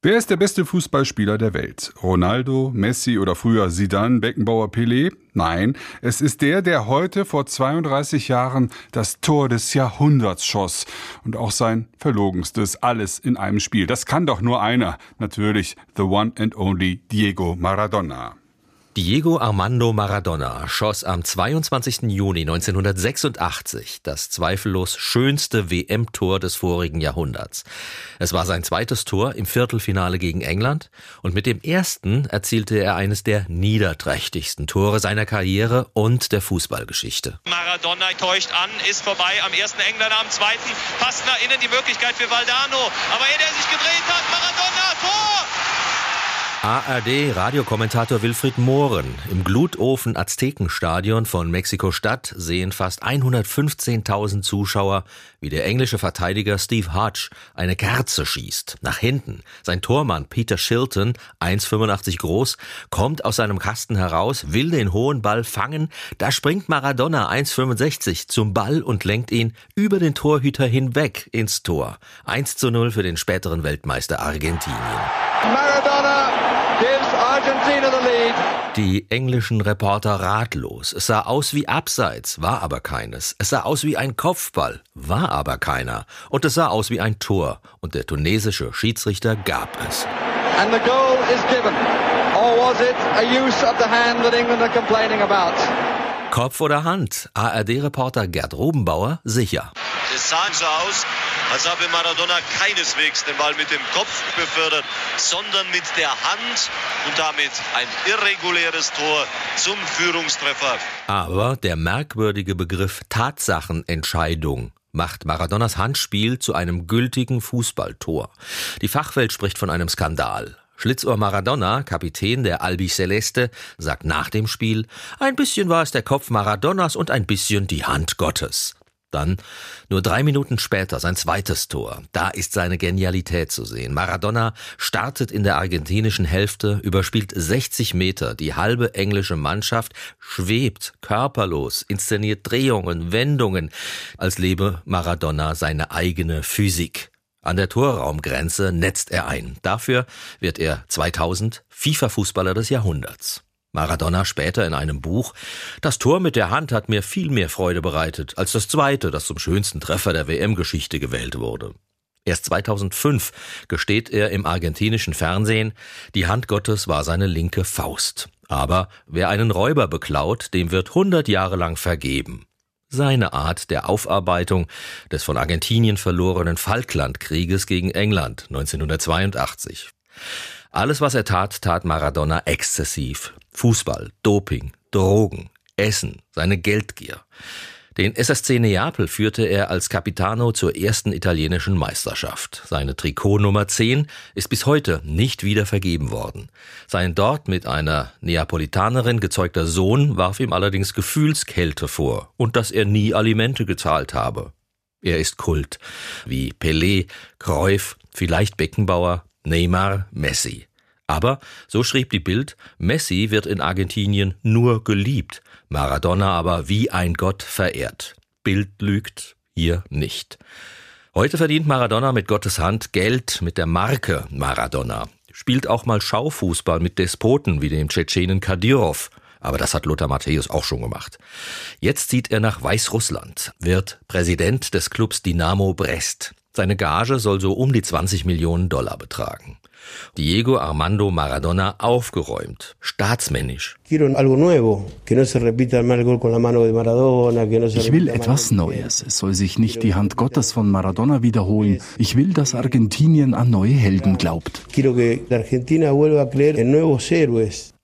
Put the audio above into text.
Wer ist der beste Fußballspieler der Welt? Ronaldo, Messi oder früher Zidane, Beckenbauer, Pelé? Nein, es ist der heute vor 32 Jahren das Tor des Jahrhunderts schoss. Und auch sein verlogenstes, alles in einem Spiel. Das kann doch nur einer. Natürlich the one and only Diego Maradona. Diego Armando Maradona schoss am 22. Juni 1986 das zweifellos schönste WM-Tor des vorigen Jahrhunderts. Es war sein zweites Tor im Viertelfinale gegen England und mit dem ersten erzielte er eines der niederträchtigsten Tore seiner Karriere und der Fußballgeschichte. Maradona täuscht an, ist vorbei am ersten Engländer, am zweiten passt nach innen die Möglichkeit für Valdano. Aber ehe der sich gedreht hat, Maradona, Tor! ARD-Radiokommentator Wilfried Mohren. Im Glutofen Aztekenstadion von Mexiko-Stadt sehen fast 115.000 Zuschauer, wie der englische Verteidiger Steve Hodge eine Kerze schießt. Nach hinten. Sein Tormann Peter Shilton, 1,85 groß, kommt aus seinem Kasten heraus, will den hohen Ball fangen. Da springt Maradona, 1,65, zum Ball und lenkt ihn über den Torhüter hinweg ins Tor. 1:0 für den späteren Weltmeister Argentinien. Maradona gives Argentina the lead. Die englischen Reporter ratlos. Es sah aus wie Abseits, war aber keines. Es sah aus wie ein Kopfball, war aber keiner. Und es sah aus wie ein Tor. Und der tunesische Schiedsrichter gab es. And the goal is given. Or was it a use of the hand that England are complaining about? Kopf oder Hand? ARD-Reporter Gerd Rubenbauer sicher. Es sah so aus, als habe Maradona keineswegs den Ball mit dem Kopf befördert, sondern mit der Hand und damit ein irreguläres Tor zum Führungstreffer. Aber der merkwürdige Begriff Tatsachenentscheidung macht Maradonas Handspiel zu einem gültigen Fußballtor. Die Fachwelt spricht von einem Skandal. Schlitzohr Maradona, Kapitän der Albiceleste, sagt nach dem Spiel, ein bisschen war es der Kopf Maradonas und ein bisschen die Hand Gottes. Dann, nur 3 Minuten später, sein zweites Tor. Da ist seine Genialität zu sehen. Maradona startet in der argentinischen Hälfte, überspielt 60 Meter. Die halbe englische Mannschaft schwebt körperlos, inszeniert Drehungen, Wendungen, als lebe Maradona seine eigene Physik. An der Torraumgrenze netzt er ein. Dafür wird er 2000 FIFA-Fußballer des Jahrhunderts. Maradona später in einem Buch: Das Tor mit der Hand hat mir viel mehr Freude bereitet als das zweite, das zum schönsten Treffer der WM-Geschichte gewählt wurde. Erst 2005 gesteht er im argentinischen Fernsehen, die Hand Gottes war seine linke Faust. Aber wer einen Räuber beklaut, dem wird 100 Jahre lang vergeben. Seine Art der Aufarbeitung des von Argentinien verlorenen Falklandkrieges gegen England 1982. Alles, was er tat, tat Maradona exzessiv. Fußball, Doping, Drogen, Essen, seine Geldgier. Den SSC Neapel führte er als Capitano zur ersten italienischen Meisterschaft. Seine Trikotnummer 10 ist bis heute nicht wieder vergeben worden. Sein dort mit einer Neapolitanerin gezeugter Sohn warf ihm allerdings Gefühlskälte vor und dass er nie Alimente gezahlt habe. Er ist Kult, wie Pelé, Cruyff, vielleicht Beckenbauer, Neymar, Messi. Aber, so schrieb die Bild, Messi wird in Argentinien nur geliebt, Maradona aber wie ein Gott verehrt. Bild lügt, hier nicht. Heute verdient Maradona mit Gottes Hand Geld mit der Marke Maradona. Spielt auch mal Schaufußball mit Despoten wie dem Tschetschenen Kadyrov. Aber das hat Lothar Matthäus auch schon gemacht. Jetzt zieht er nach Weißrussland, wird Präsident des Clubs Dynamo Brest. Seine Gage soll so um die $20 Millionen betragen. Diego Armando Maradona aufgeräumt, staatsmännisch. Ich will etwas Neues. Es soll sich nicht die Hand Gottes von Maradona wiederholen. Ich will, dass Argentinien an neue Helden glaubt.